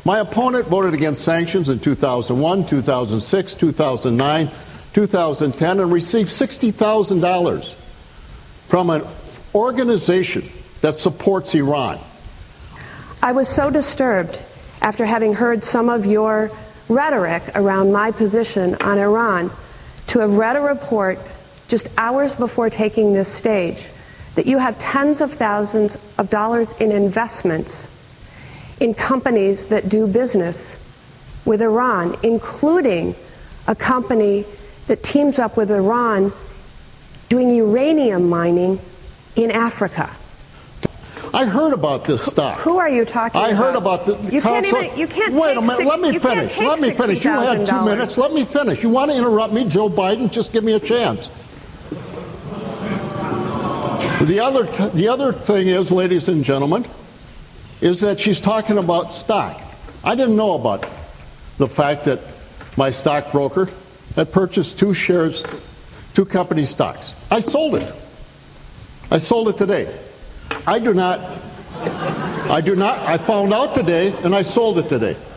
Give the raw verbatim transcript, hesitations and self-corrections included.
My opponent voted against sanctions in two thousand one, two thousand six, two thousand nine, two thousand ten, and received sixty thousand dollars from an organization that supports Iran. I was so disturbed after having heard some of your rhetoric around my position on Iran to have read a report just hours before taking this stage that you have tens of thousands of dollars in investments in companies that do business with Iran, including a company that teams up with Iran doing uranium mining in Africa. I heard about this stock. Who are you talking I about? I heard about the you can't council. even, you can't Wait take a minute. six, Let me you finish. Can't Let me finish. You had two minutes. Let me finish. You want to interrupt me, Joe Biden? Just give me a chance. The other, t- the other thing is, ladies and gentlemen, is that she's talking about stock. I didn't know about the fact that my stockbroker had purchased two shares, two company stocks. I sold it. I sold it today. I do not, I do not, I found out today and I sold it today.